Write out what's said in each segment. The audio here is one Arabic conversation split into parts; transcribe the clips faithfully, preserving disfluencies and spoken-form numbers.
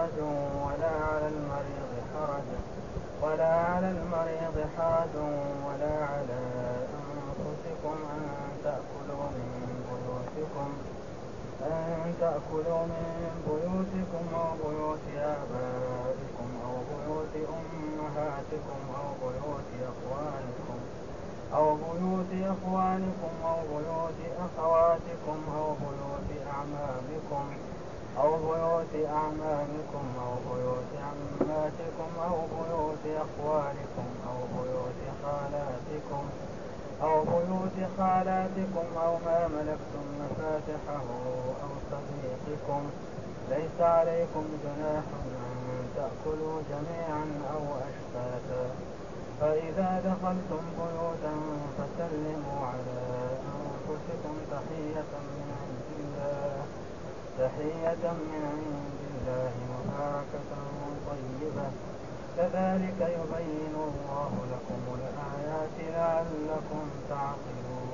حرج ولا على المريض حرج ولا على المريض حرج ولا على أنفسكم أن تأكلوا من بيوتكم أن تأكلوا من بيوتكم أو بيوت آبائكم أو بيوت أمهاتكم أو بيوت أخوانكم أو بيوت أخوانكم أو بيوت أخواتكم أو بيوت أعمامكم أو بيوت أعمامكم أو بيوت عماتكم أو بيوت أخوالكم أو بيوت خالاتكم أو بيوت خالاتكم أو ما ملكتم مفاتحه أو صديقكم ليس عليكم جناح أن تأكلوا جميعا أو أشتاتا فإذا دخلتم بيوتا فسلموا على أنفسكم تحية من عند الله تحية من عند الله مباركة طيبة كذلك يبين الله لكم الآيات لعلكم تعقلون.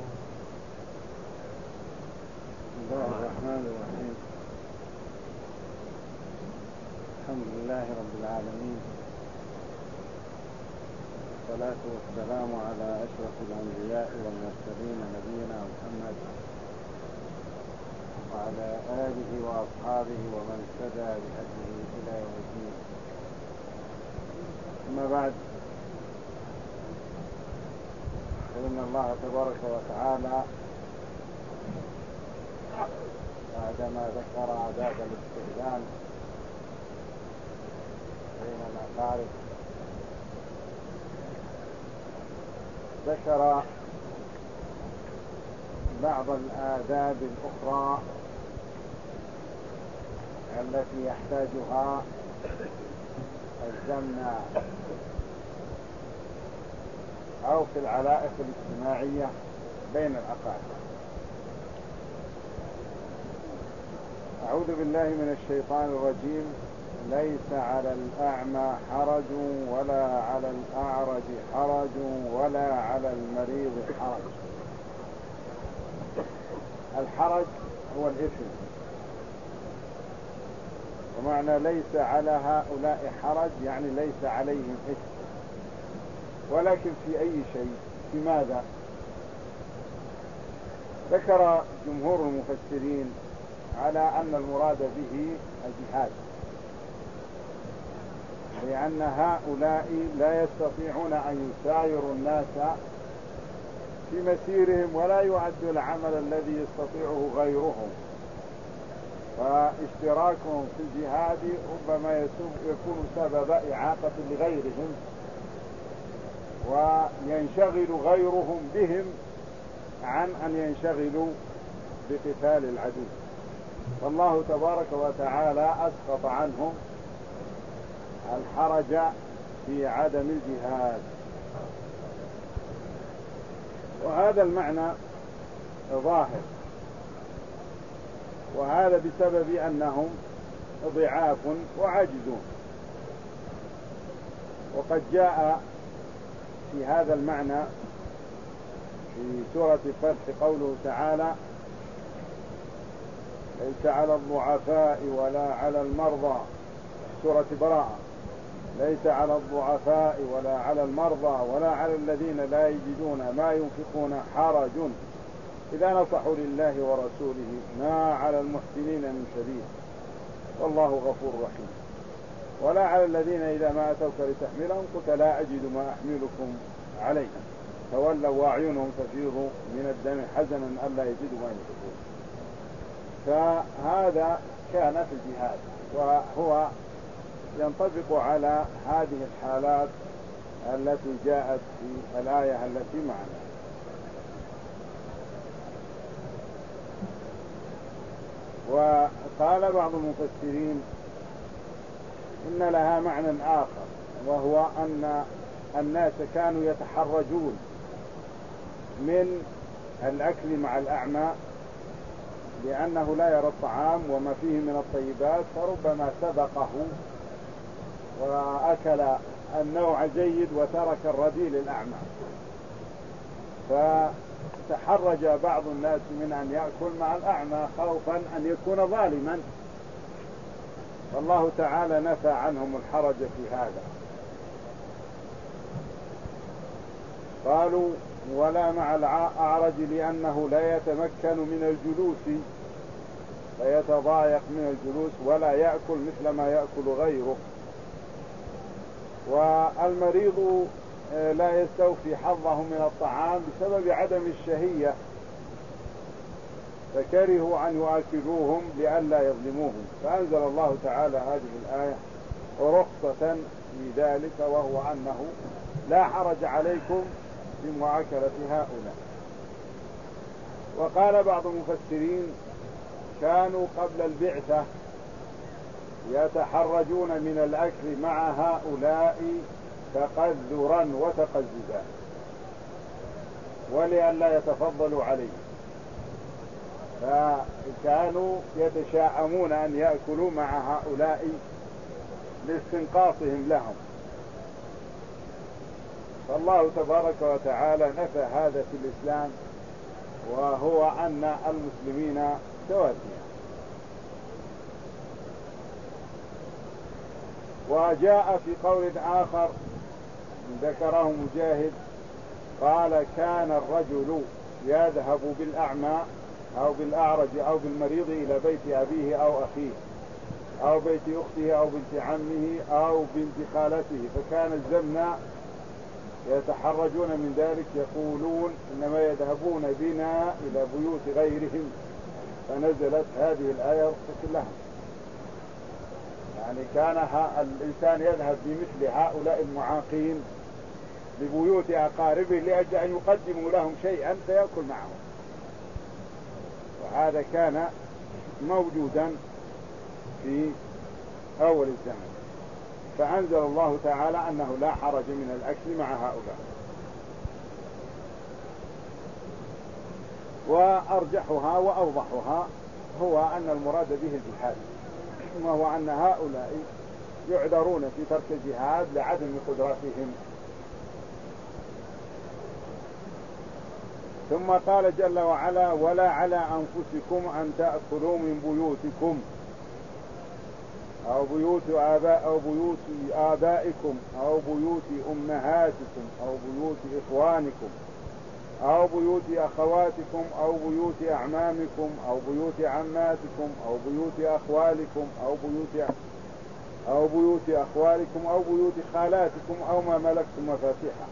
بسم الله الرحمن الرحيم. الحمد لله رب العالمين، والصلاة والسلام على أشرف الأنبياء والمرسلين نبينا محمد وعلى آله وأصحابه ومن اهتدى بهديه إلى يوم الدين. أما بعد، فإن الله تبارك وتعالى بعدما ذكر آداب الاستئذان بين الأقارب ذكر بعض الآداب الأخرى التي يحتاجها الزمن أو في العلائق الاجتماعية بين الأقارب. أعوذ بالله من الشيطان الرجيم. ليس على الأعمى حرج ولا على الأعرج حرج ولا على المريض حرج. الحرج هو الإثم، ومعنى ليس على هؤلاء حرج يعني ليس عليهم إثم، ولكن في أي شيء؟ في ماذا؟ ذكر جمهور المفسرين على أن المراد به الجهاد، لأن هؤلاء لا يستطيعون أن يسايروا الناس في مسيرهم ولا يؤدوا العمل الذي يستطيعه غيرهم، فاشتراكهم في الجهاد ربما يكون سبب إعاقة لغيرهم وينشغل غيرهم بهم عن أن ينشغلوا بقتال العدو، والله تبارك وتعالى أسقط عنهم الحرج في عدم الجهاد. وهذا المعنى ظاهر، وهذا بسبب أنهم ضعاف وعاجزون. وقد جاء في هذا المعنى في سورة الفتح قوله تعالى: ليس على الضعفاء ولا على المرضى. سورة براءة: ليس على الضعفاء ولا على المرضى ولا على الذين لا يجدون ما ينفقون حرج إذا نصحوا لله ورسوله ما على المحسنين من سبيل والله غفور رحيم. ولا على الذين إذا ما أتوك لتحملهم قلت لا أجد ما أحملكم عليه تولوا وأعينهم تفيض من الدم حزنا ألا يجدوا ما ينفقون. فهذا كان في الجهاد، وهو ينطبق على هذه الحالات التي جاءت في الآية التي معنا. وقال بعض المفسرين إن لها معنى آخر، وهو أن الناس كانوا يتحرجون من الأكل مع الأعمى لأنه لا يرى الطعام وما فيه من الطيبات، فربما سبقه وأكل النوع جيد وترك الرديء للأعمى، فتحرج بعض الناس من أن يأكل مع الأعمى خوفا أن يكون ظالما، فالله تعالى نفى عنهم الحرج في هذا. قالوا ولا مع الأعرج لأنه لا يتمكن من الجلوس، فيتضايق من الجلوس ولا يأكل مثل ما يأكل غيره. والمريض لا يستوفي حظه من الطعام بسبب عدم الشهية، فكرهوا أن يؤكلوهم لئلا يظلموهم، فأنزل الله تعالى هذه الآية رخصة في ذلك، وهو أنه لا حرج عليكم في مؤاكلة هؤلاء. وقال بعض المفسرين كانوا قبل البعثة يتحرجون من الأكل مع هؤلاء تقذرا وتقززا ولئلا يتفضلوا عليه، فكانوا يتشاءمون أن يأكلوا مع هؤلاء لاستنقاصهم لهم. فالله تبارك وتعالى نفى هذا في الإسلام، وهو أن المسلمين توازيا. وجاء في قول آخر ذكره مجاهد قال كان الرجل يذهب بالأعمى أو بالأعرج أو بالمريض إلى بيت أبيه أو أخيه أو بيت أخته أو بنت عمه أو بنت خالته، فكان الزمنا يتحرجون من ذلك، يقولون إنما يذهبون بنا إلى بيوت غيرهم، فنزلت هذه الآية رخصة لهم. يعني كان الإنسان يذهب بمثل هؤلاء المعاقين لبيوت أقاربه لأجل أن يقدموا لهم شيئا فيأكل معهم، وهذا كان موجودا في أول الزمن، فأنزل الله تعالى أنه لا حرج من الأكل مع هؤلاء. وأرجحها وأوضحها هو أن المراد به الجهاد، وهو أن هؤلاء يعذرون في ترك الجهاد لعدم قدرتهم. ثم قال جل وعلا ولا على أنفسكم أن تأكلوا من بيوتكم أو بيوت آباء أو بيوت آبائكم أو بيوت أمهاتكم أو بيوت إخوانكم أو بيوت أخواتكم أو بيوت أعمامكم أو بيوت عماتكم أو بيوت أخوالكم أو بيوت أو بيوت أخوالكم أو بيوت خالاتكم أو ما ملكتم مفاتيحه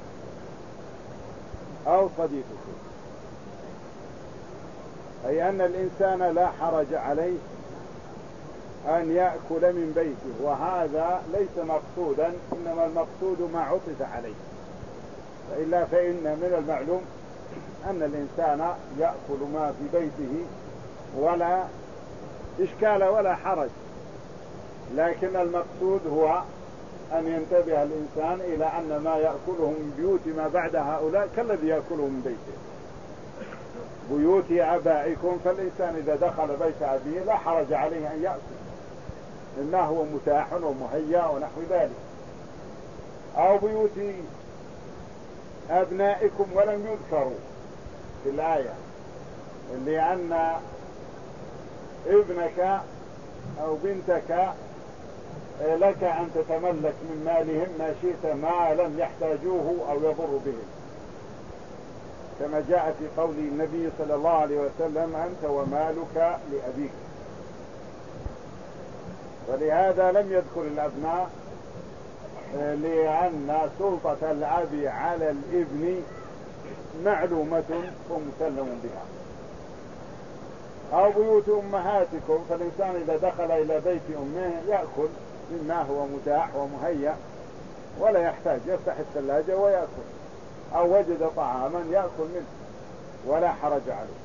أو صديقكم. أي أن الإنسان لا حرج عليه أن يأكل من بيته، وهذا ليس مقصودا، إنما المقصود ما عطف عليه، فإلا فإن من المعلوم أن الإنسان يأكل ما في بيته ولا إشكال ولا حرج، لكن المقصود هو أن ينتبه الإنسان إلى أن ما يأكله من بيوت ما بعد هؤلاء كالذي يأكله من بيته. بيوت آبائكم، فالإنسان إذا دخل بيت أبيه لا حرج عليه أن يأكل، إنه هو متاح ومهيأ ونحو ذلك. أو بيوت أبنائكم ولم يذكروا في الآية، لأن ابنك أو بنتك لك أن تتملك من مالهم ما شئت ما لم يحتاجوه أو يضر بهم، كما جاء في قول النبي صلى الله عليه وسلم أنت ومالك لأبيك. ولهذا لم يذكر الأبناء، لأن سلطة الأب على الابن معلومة ومسلم بها. أو بيوت أمهاتكم، فالإنسان إذا دخل إلى بيت أمه يأكل مما هو متاح ومهيأ ولا يحتاج، يفتح الثلاجة ويأكل، أو وجد طعاما يأكل منه ولا حرج عليه.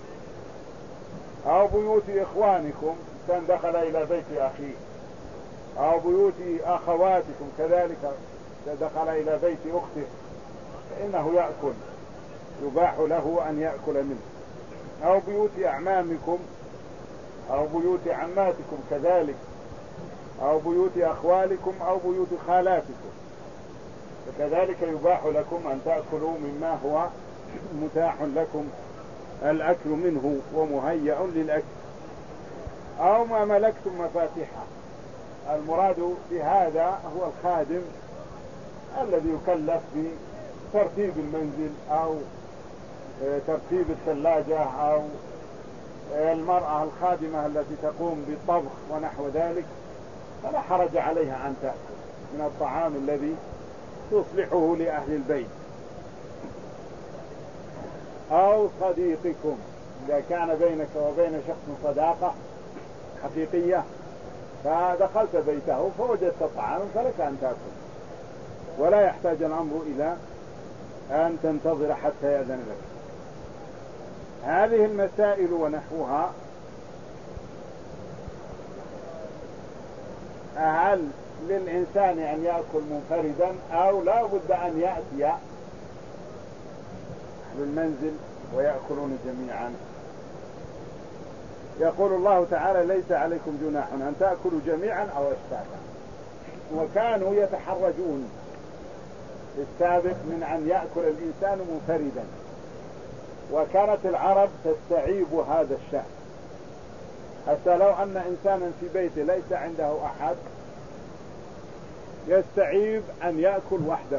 أو بيوت إخوانكم، كان دخل إلى بيت أخيه، أو بيوت أخواتكم كذلك، دخل إلى بيت أخته فإنه يأكل، يباح له أن يأكل منه. أو بيوت أعمامكم أو بيوت عماتكم كذلك، أو بيوت أخوالكم أو بيوت خالاتكم، فكذلك يباح لكم أن تأكلوا مما هو متاح لكم الأكل منه ومهيأ للأكل. أو ما ملكتم مفاتيحه، المراد بهذا هو الخادم الذي يكلف بترتيب المنزل أو ترتيب الثلاجة أو المرأة الخادمة التي تقوم بالطبخ ونحو ذلك، فلا حرج عليها أن تأكل من الطعام الذي تصلحه لأهل البيت. أو صديقكم إذا كان بينك وبين شخص صداقة حقيقية فدخلت بيته فوجدت طعاما فلك أن تأكل، ولا يحتاج الأمر إلى أن تنتظر حتى يأذن لك. هذه المسائل ونحوها هل للإنسان أن يأكل منفردا أو لا بد أن يأتي أهل المنزل ويأكلون جميعا؟ يقول الله تعالى ليس عليكم جناح أن تأكلوا جميعا أو أشتاتا، وكانوا يتحرجون السابق من أن يأكل الإنسان منفردا، وكانت العرب تستعيب هذا الشأن، حتى لو أن إنسانا في بيته ليس عنده أحد يستعيب أن يأكل وحده،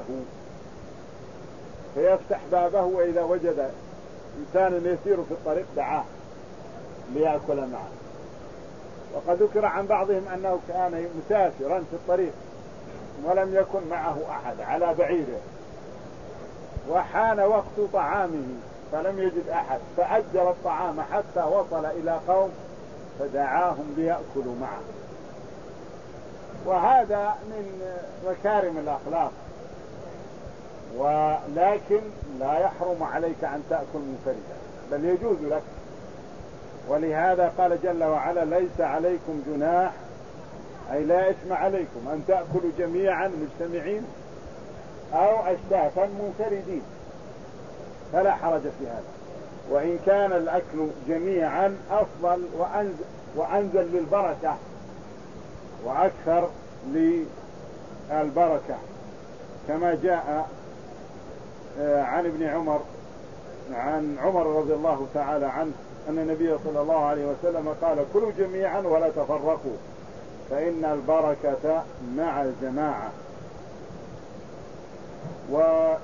فيفتح بابه وإذا وجد إنسانا يسير في الطريق دعاه ليأكل معه. وقد ذكر عن بعضهم أنه كان مسافرا في الطريق ولم يكن معه أحد على بعيره، وحان وقت طعامه فلم يجد أحد فأجل الطعام حتى وصل إلى قوم فدعاهم ليأكلوا معه. وهذا من مكارم الأخلاق، ولكن لا يحرم عليك أن تأكل منفردا بل يجوز لك. ولهذا قال جل وعلا ليس عليكم جناح، أي لا إثم عليكم أن تأكلوا جميعا مجتمعين أو أشتاتا منفردين، فلا حرج في هذا. وإن كان الأكل جميعا أفضل وأنزل, وأنزل للبركة وأكثر للبركة، كما جاء عن ابن عمر عن عمر رضي الله تعالى عنه أن النبي صلى الله عليه وسلم قال كلوا جميعا ولا تفرقوا فإن البركة مع الجماعة. وجاء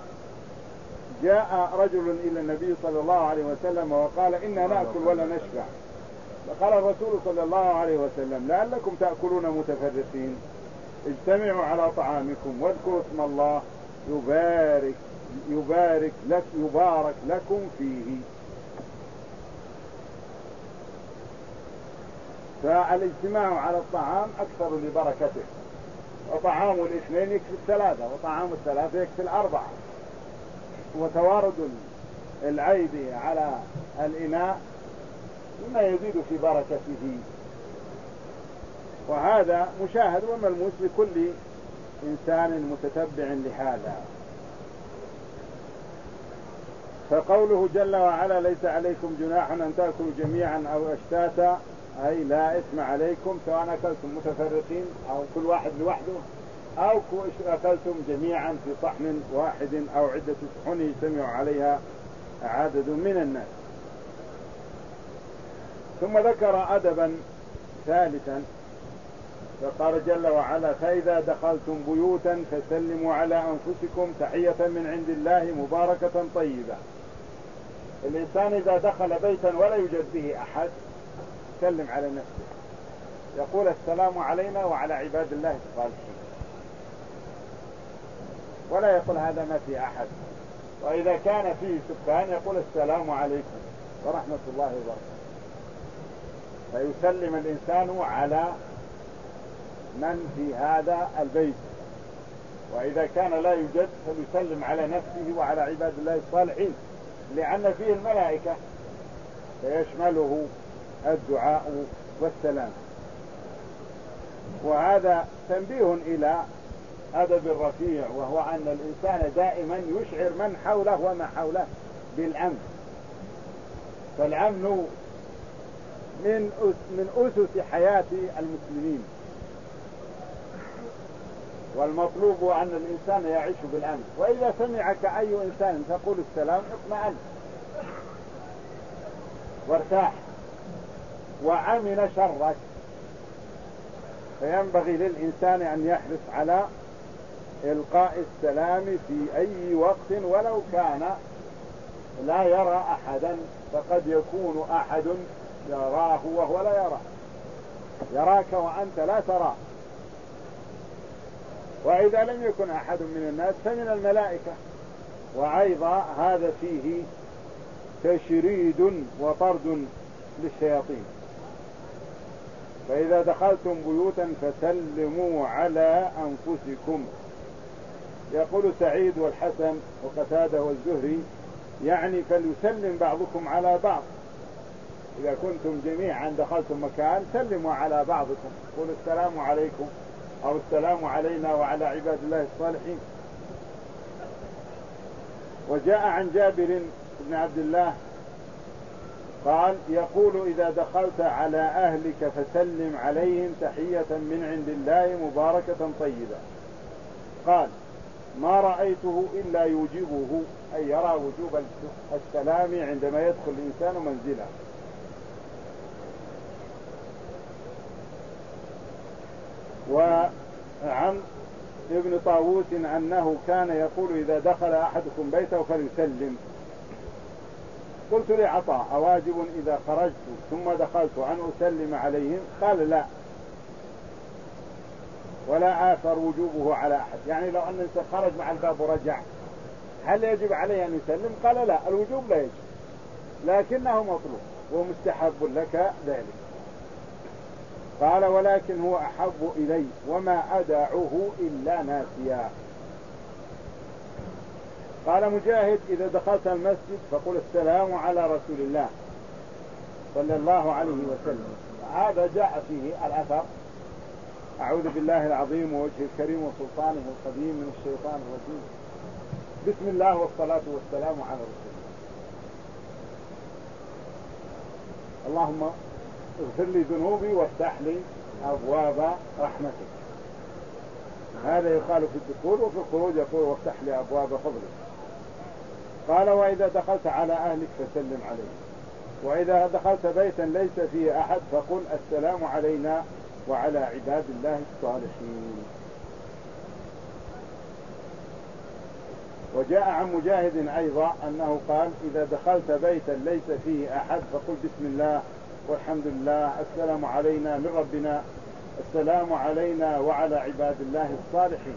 رجل إلى النبي صلى الله عليه وسلم وقال إنا نأكل ولا نشبع، فقال الرسول صلى الله عليه وسلم لعلكم تأكلون متفرقين، اجتمعوا على طعامكم واذكروا اسم الله يبارك يبارك لك يبارك لكم فيه. فالاجتماع على الطعام أكثر لبركته، وطعام الاثنين يكفي الثلاثة، وطعام الثلاثة يكفي الأربعة، وتوارد العيب على الإناء مما يزيد في بركته. وهذا مشاهد وملموس لكل إنسان متتبع لهذا. فقوله جل وعلا ليس عليكم جناح أن تأكلوا جميعا أو أشتاتا، أي لا إثم عليكم سواء أكلتم متفرقين أو كل واحد لوحده أو أكلتم جميعا في صحن واحد أو عدة صحن يجتمع عليها عدد من الناس. ثم ذكر أدبا ثالثا فقال جل وعلا فإذا دخلتم بيوتا فسلموا على أنفسكم تحية من عند الله مباركة طيبة. الإنسان إذا دخل بيتا ولا يوجد به أحد سلم على نفسه، يقول السلام علينا وعلى عباد الله الصالحين، ولا يقول هذا ما في أحد. وإذا كان فيه سكان يقول السلام عليكم ورحمة الله وبركاته، فيسلم الإنسان على من في هذا البيت. وإذا كان لا يوجد فليسلم على نفسه وعلى عباد الله الصالحين، لأن فيه الملائكة فيشمله الدعاء والسلام. وهذا تنبيه إلى أدب الرفيع، وهو أن الإنسان دائما يشعر من حوله وما حوله بالأمن. فالأمن من من أسس حياة المسلمين، والمطلوب أن الإنسان يعيش بالأمن. وإذا سمعك أي إنسان تقول السلام اطمئن وارتاح وأمن شرك. فينبغي للإنسان أن يحرص على إلقاء السلام في أي وقت ولو كان لا يرى أحدا، فقد يكون أحد يراه وهو لا يراه، يراك وأنت لا تراه. وإذا لم يكن أحد من الناس فمن الملائكة. وأيضا هذا فيه تشريد وطرد للشياطين. فإذا دخلتم بيوتا فسلموا على أنفسكم. يقول سعيد والحسن وقتادة والزهري يعني فليسلم بعضكم على بعض. إذا كنتم جميعا دخلتم مكان سلموا على بعضكم، قولوا السلام عليكم أو السلام علينا وعلى عباد الله الصالحين. وجاء عن جابر بن عبد الله قال يقول إذا دخلت على أهلك فسلم عليهم تحية من عند الله مباركة طيبة. قال ما رأيته إلا يوجبه، أي يرى وجوب السلام عندما يدخل الإنسان منزله. وعن ابن طاووس أنه كان يقول إذا دخل أحدكم بيته فليسلم. قلت لعطاء أواجب إذا خرجت ثم دخلت أن أسلم عليهم؟ قال لا، ولا آثر وجوبه على أحد. يعني لو أن الإنسان خرج مع الباب ورجع هل يجب عليه أن يسلم؟ قال لا، الوجوب لا يجب، لكنه مطلوب ومستحب لك ذلك. قال ولكن هو أحب إلي وما أدعه إلا ناسيا. قال مجاهد إذا دخلت المسجد فقل السلام على رسول الله صلى الله عليه وسلم. هذا جاء فيه الأثر أعوذ بالله العظيم ووجهه الكريم وسلطانه القديم من الشيطان الرجيم، بسم الله والصلاة والسلام على رسول الله، اللهم اغفر لي ذنوبي وافتح لي أبواب رحمتك. هذا يقال في الدخول، وفي الخروج يقول وافتح لي أبواب فضلك. قال وإذا دخلت على أهلك فسلم عليهم، وإذا دخلت بيتا ليس فيه أحد فقل السلام علينا وعلى عباد الله الصالحين. وجاء عن مجاهد أيضا أنه قال إذا دخلت بيتا ليس فيه أحد فقل بسم الله والحمد لله السلام علينا من ربنا السلام علينا وعلى عباد الله الصالحين.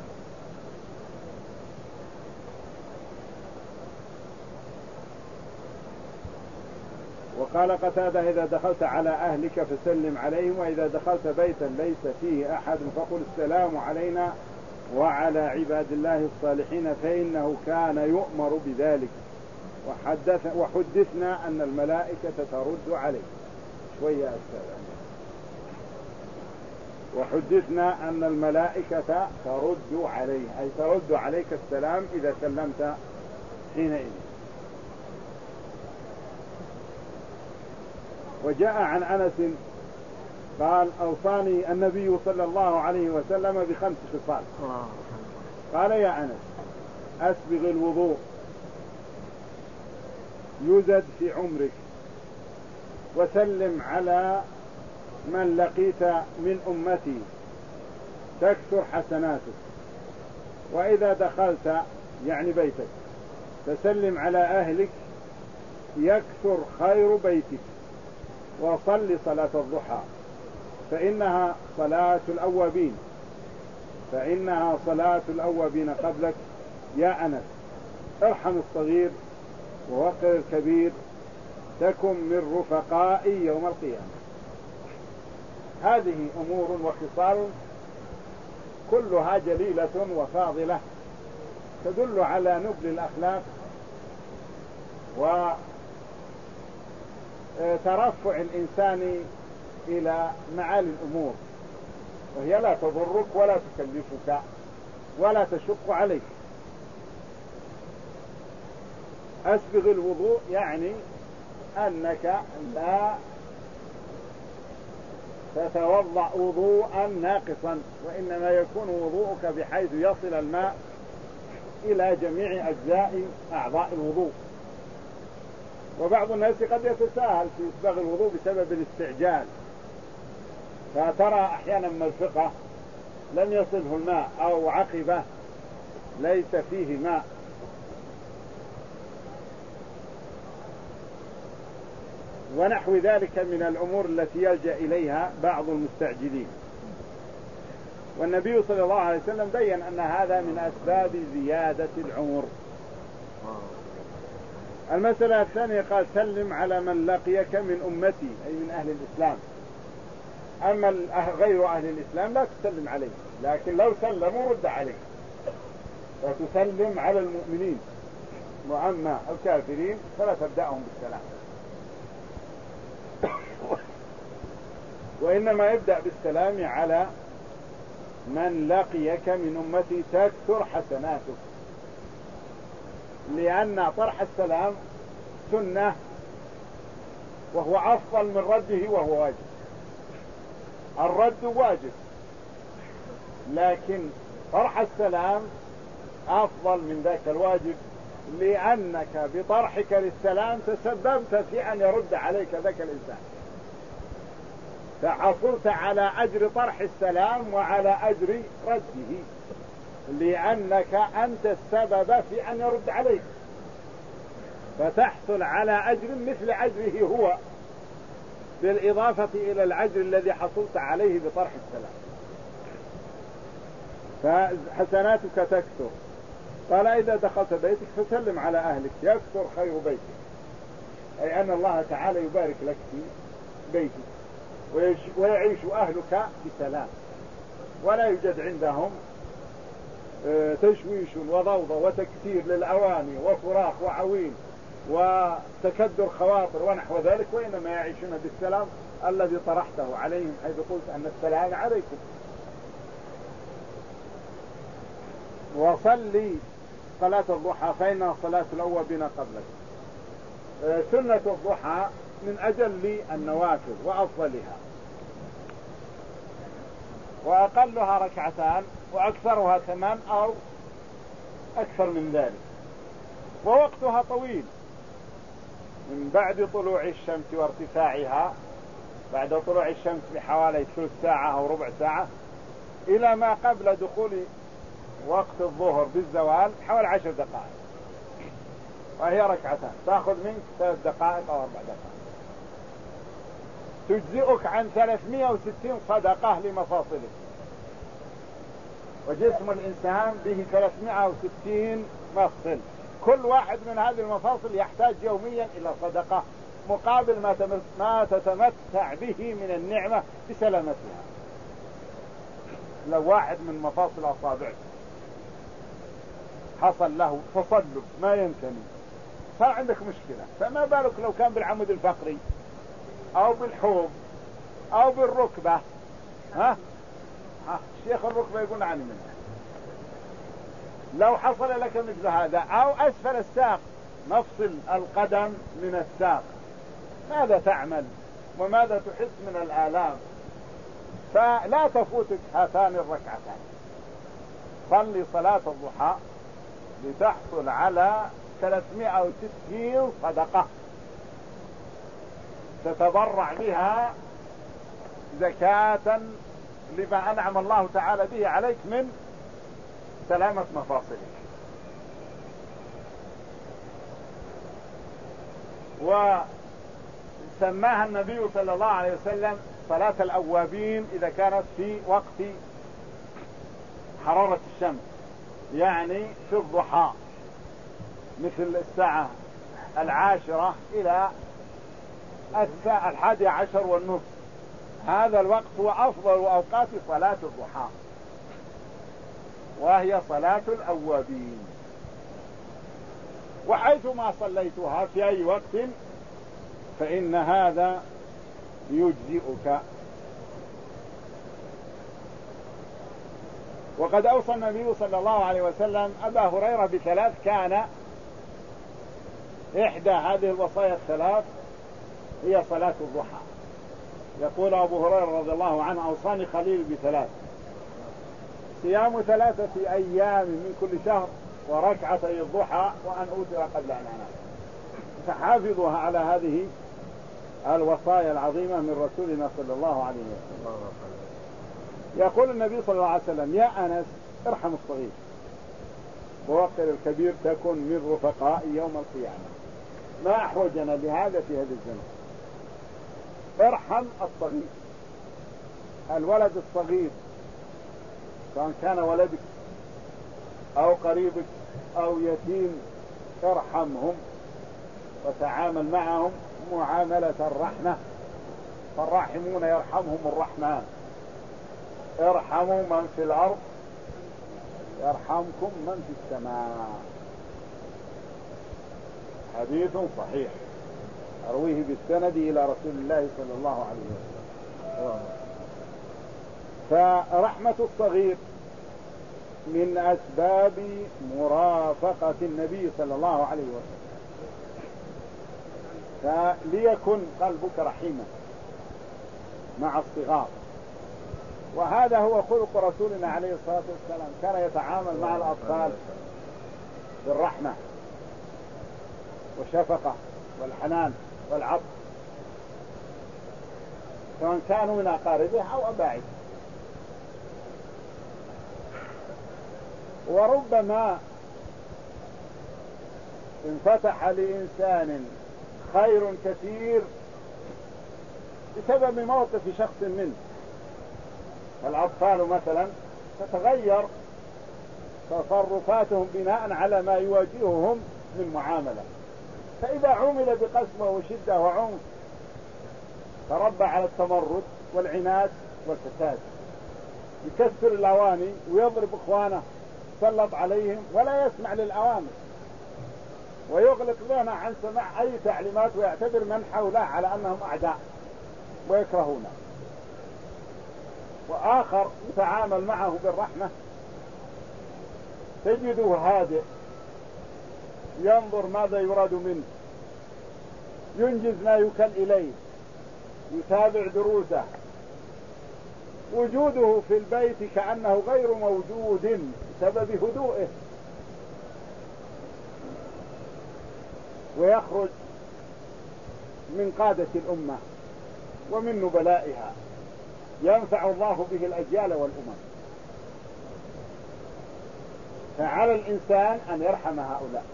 وقال قتادة إذا دخلت على أهلك فسلم عليهم، وإذا دخلت بيتا ليس فيه أحد فقل السلام علينا وعلى عباد الله الصالحين فإنه كان يؤمر بذلك. وحدث وحدثنا أن الملائكة ترد عليه. شوية أستاذ. وحدثنا أن الملائكة ترد عليه، أي ترد عليك السلام إذا سلمت حينئذ. وجاء عن أنس قال أوصاني النبي صلى الله عليه وسلم بخمس خصال. قال يا أنس أسبغ الوضوء يزد في عمرك، وسلم على من لقيت من أمتي تكثر حسناتك، وإذا دخلت يعني بيتك فسلم على أهلك يكثر خير بيتك، وصل صلاة الضحى فإنها صلاة الأوابين فإنها صلاة الأوابين قبلك. يا أنس ارحم الصغير ووقر الكبير تكن من رفقائي يوم القيامة. هذه أمور وخصال كلها جليلة وفاضلة تدل على نبل الأخلاق وترفع الإنسان إلى معالي الأمور، وهي لا تضرك ولا تكلفك ولا تشق عليك. أسبغ الوضوء يعني أنك لا تتوضأ وضوءا ناقصا، وإنما يكون وضوءك بحيث يصل الماء إلى جميع أجزاء أعضاء الوضوء. وبعض الناس قد يتساهل في إسباغ الوضوء بسبب الاستعجال، فترى أحيانا مرفقة لم يصله الماء أو عقبة ليس فيه ماء، ونحو ذلك من الأمور التي يلجأ إليها بعض المستعجلين. والنبي صلى الله عليه وسلم بيّن أن هذا من أسباب زيادة العمر. المسألة الثانية قال سلم على من لقيك من أمتي، أي من أهل الإسلام. أما غير أهل الإسلام لا تسلم عليه، لكن لو سلموا رد عليه، وتسلم على المؤمنين، وأما الكافرين فلا تبدأهم بالسلام، وإنما يبدأ بالسلام على من لقيك من أمتي تكثر حسناتك، لأن طرح السلام سنة وهو أفضل من رده وهو واجب. الرد واجب، لكن طرح السلام أفضل من ذاك الواجب، لأنك بطرحك للسلام تسببت في أن يرد عليك ذاك الإنسان، فحصلت على أجر طرح السلام وعلى أجر رده، لأنك أنت السبب في أن يرد عليك، فتحصل على أجر مثل أجره هو، بالإضافة إلى الأجر الذي حصلت عليه بطرح السلام، فحسناتك تكثر. قال إذا دخلت بيتك فسلم على أهلك يكثر خير بيتك، أي أن الله تعالى يبارك لك في بيتك ويعيش أهلك بسلام، ولا يوجد عندهم تشويش وضوضة وتكثير للأواني وفراخ وعوين وتكدر خواطر ونحو ذلك، وإنما يعيشون بالسلام الذي طرحته عليهم، حيث قلت أن السلام عليكم. وصلي صلاة الضحى فإنها صلاة الأوابين قبلك. سنة الضحى من أجل النوافل وأفضلها، وأقلها ركعتان وأكثرها ثمان أو أكثر من ذلك، ووقتها طويل، من بعد طلوع الشمس وارتفاعها، بعد طلوع الشمس بحوالي ثلث ساعة أو ربع ساعة، إلى ما قبل دخول وقت الظهر بالزوال حوالي عشر دقائق، وهي ركعتان تأخذ منك ثلاث دقائق أو أربع دقائق، تجزئك عن ثلاثمائة وستين صدقة لمفاصلك، وجسم الإنسان به ثلاثمائة وستين مفصل، كل واحد من هذه المفاصل يحتاج يوميا إلى صدقة مقابل ما ما تتمتع به من النعمة بسلامتها. لو واحد من مفاصل أصابعك حصل له تصلب ما ينتمي صار عندك مشكلة، فما بالك لو كان بالعمود الفقري أو بالحوض أو بالركبة؟ ها ها شيخ الركبة يقول عني منها. لو حصل لك مثل هذا أو أسفل الساق، مفصل القدم من الساق، ماذا تعمل وماذا تحس من الآلام؟ فلا تفوتك هاتان الركعتان، صلي صلاة الضحى لتحصل على ثلاثمائة وستين صدقة تتبرع بها زكاة لما أنعم الله تعالى به عليك من سلامة مفاصلك. وسماها النبي صلى الله عليه وسلم صلاة الأوابين إذا كانت في وقت حرارة الشمس، يعني في الضحى مثل الساعة العاشرة إلى الساعة الحادية عشر والنصف، هذا الوقت هو أفضل أوقات صلاة الضحى، وهي صلاة الأوابين. وحيثما صليتها في أي وقت فإن هذا يجزئك. وقد أوصى النبي صلى الله عليه وسلم أبا هريرة بثلاث، كان إحدى هذه الوصايا الثلاث هي صلاة الضحى. يقول أبو هريرة رضي الله عنه أوصاني خليل بثلاث: صيام ثلاثة أيام من كل شهر، وركعتي الضحى، وأن أوتر قبل أن أنام. فحافظوا على هذه الوصايا العظيمة من رسولنا صلى الله عليه وسلم. يقول النبي صلى الله عليه وسلم: يا أنس ارحم الصغير ووقر الكبير تكن من رفقاء يوم القيامة. ما أحوجنا لهذا في هذا الزمن. ارحم الصغير، الولد الصغير سواء كان ولدك أو قريبك أو يتيم، ارحمهم وتعامل معهم معاملة الرحمة، فالراحمون يرحمهم الرحمن. ارحموا من في الأرض يرحمكم من في السماء. حديث صحيح أرويه بالسند إلى رسول الله صلى الله عليه وسلم. فرحمة الصغير من أسباب مرافقة النبي صلى الله عليه وسلم. فليكن قلبك رحيما مع الصغار، وهذا هو خلق رسولنا عليه الصلاة والسلام. كان يتعامل مع الأطفال بالرحمة والشفقة والحنان والعطف، سواء كانوا من أقاربه أو أباعده. وربما انفتح لإنسان خير كثير بسبب موقف شخص منه. الأطفال مثلا تتغير تصرفاتهم بناء على ما يواجههم من معاملة، فإذا عمل بقسوة وشدة وعنف تربى على التمرد والعناد والفساد، يكسر الأواني ويضرب إخوانه، يسلط عليهم ولا يسمع للأوامر، ويغلق لنا عن سماع أي تعليمات، ويعتبر من حوله على أنهم أعداء ويكرهونه. وآخر يتعامل معه بالرحمة تجده هادئ، ينظر ماذا يراد منه، ينجز ما يكل إليه، يتابع دروسه. وجوده في البيت كأنه غير موجود بسبب هدوئه. ويخرج من قادة الأمة ومن نبلائها ينفع الله به الأجيال والأمم. فعلى الإنسان أن يرحم هؤلاء.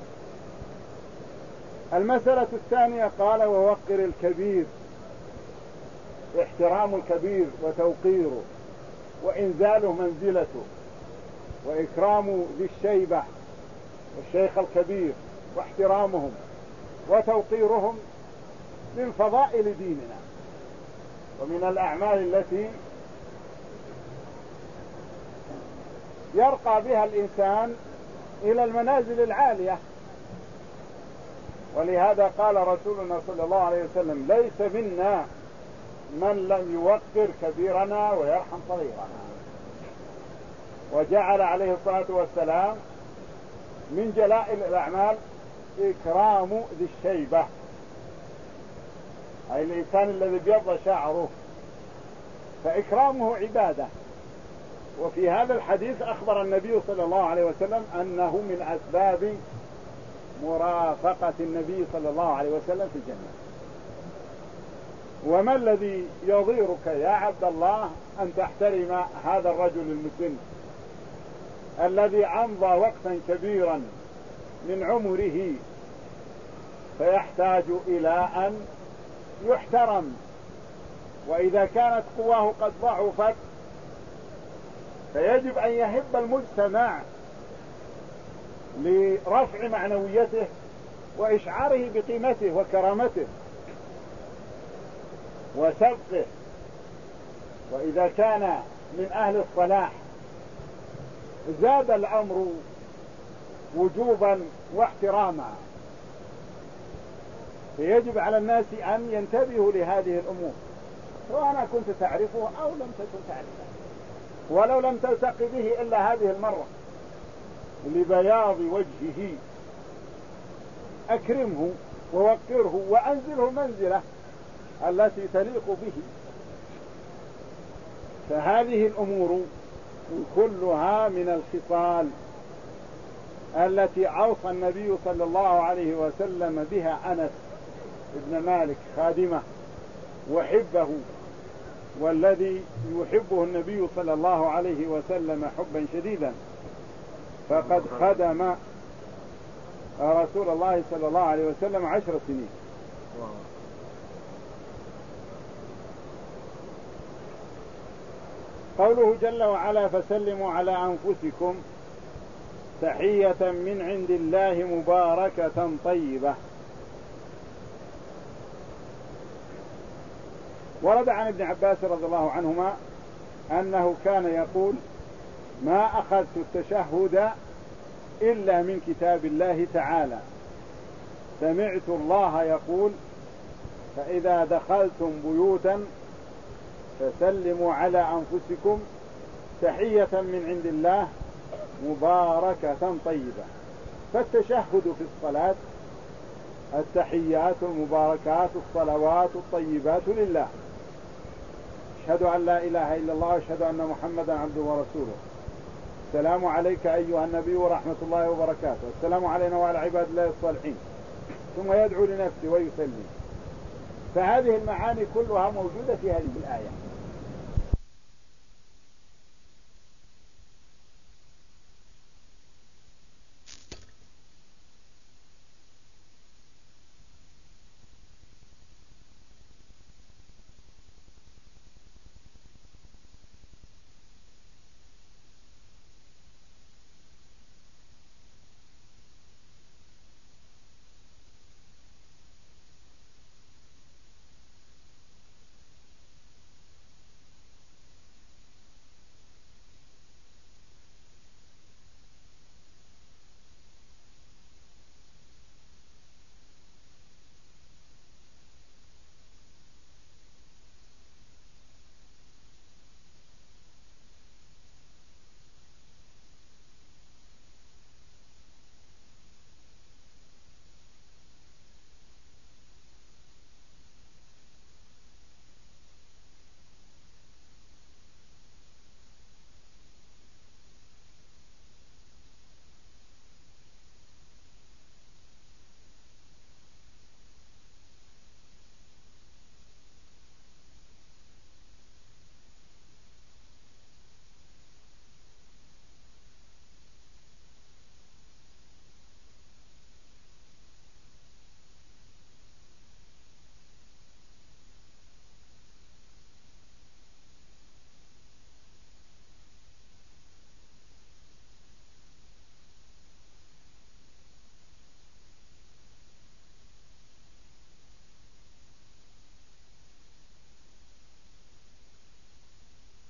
المسألة الثانية قال: ووقر الكبير، احترام الكبير وتوقيره وإنزاله منزلته، وإكرام ذي الشيبة والشيخ الكبير واحترامهم وتوقيرهم من فضائل ديننا ومن الأعمال التي يرقى بها الإنسان إلى المنازل العالية. ولهذا قال رسولنا صلى الله عليه وسلم: ليس منا من لم يوقر كبيرنا ويرحم صغيرنا. وجعل عليه الصلاة والسلام من جلائل الأعمال إكرام ذي الشيبة، أي الإنسان الذي بيض شعره، فإكرامه عبادة. وفي هذا الحديث أخبر النبي صلى الله عليه وسلم أنه من أسباب مرافقة النبي صلى الله عليه وسلم في الجنة. وما الذي يضيرك يا عبد الله أن تحترم هذا الرجل المسن الذي أمضى وقتا كبيرا من عمره، فيحتاج إلى أن يحترم. وإذا كانت قواه قد ضعفت فيجب أن يهب المجتمع لرفع معنويته وإشعاره بقيمته وكرامته وسبقه. وإذا كان من أهل الصلاح زاد الأمر وجوبا واحتراما. فيجب على الناس أن ينتبهوا لهذه الأمور، سواء كنت تعرفه أو لم تكن تعرفه، ولو لم تلتق به إلا هذه المرة لبياض وجهه. أكرمه ووقره وأنزله منزله التي تليق به. فهذه الأمور كلها من الخصال التي أوصى النبي صلى الله عليه وسلم بها أنس ابن مالك خادمه وحبه، والذي يحبه النبي صلى الله عليه وسلم حبا شديدا، فقد خدم رسول الله صلى الله عليه وسلم عشر سنين. قوله جل وعلا فسلموا على أنفسكم تحية من عند الله مباركة طيبة. ورد عن ابن عباس رضي الله عنهما أنه كان يقول ما أخذت التشهد إلا من كتاب الله تعالى، سمعت الله يقول فإذا دخلتم بيوتا فسلموا على أنفسكم تحية من عند الله مباركة طيبة. فالتشهد في الصلاة التحيات المباركات الصلوات الطيبات لله، أشهد أن لا إله إلا الله وأشهد أن محمدا عبده ورسوله، السلام عليك أيها النبي ورحمة الله وبركاته، السلام علينا وعلى عباد الله الصالحين، ثم يدعو لنفسه ويسلم. فهذه المعاني كلها موجودة في هذه الآية.